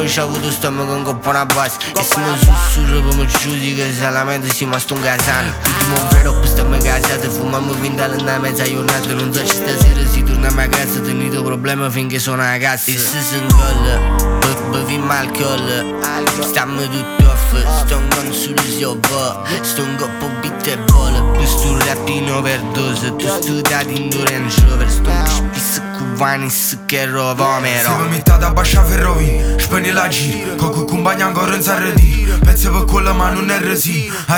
che c'ha avuto stomaco un coppo una base. E se mi sussurro poi mi giudica se la mente si ma sto un casano. L'ultimo freno qui stiamo casati, fumiamo fin dalla mezza giornata. Non so se stasera si torniamo a casa, tenito problema finché sono a casa. E se si incolla beviamo alcol, stiamo tutti off, sto un solo sto un coppo beat e bolla. Tu sto rapino per dose, tu studiati in Range Rover. Sto un spizzo cubanis che rovomero. Se mi mettate a bascia ferrovi, spegni la G, con cui compagna ancora in sarredi. Penso per quello ma non è resi.